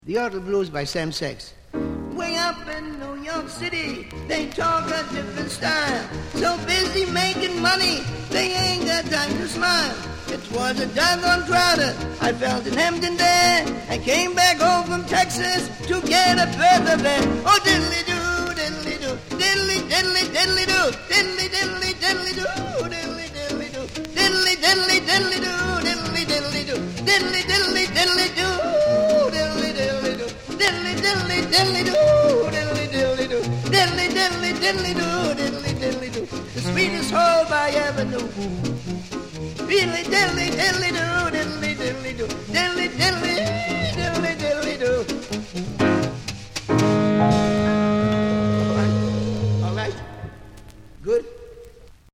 The Yodel Blues by Sam Sachs. Way up in New York City, they talk a different style. So busy making money, they ain't got time to smile. It was a doggone crowder I felt in Hampton there. I came back home from Texas to get a berth of there. Oh, diddly-doo, diddly-doo, diddly-diddly-diddly-doo, diddly-diddly-diddly-doo, diddly-diddly-doo, diddly-diddly-diddly-doo, diddly-diddly-doo, diddly-diddly-diddly-doo, diddly-diddly-doo, diddly-diddly-diddly-doo, diddly-diddly-doo, diddly-diddly-diddly-doo, diddly-diddly-doo, the sweetest hope I ever knew. Diddly-diddly-diddly-doo.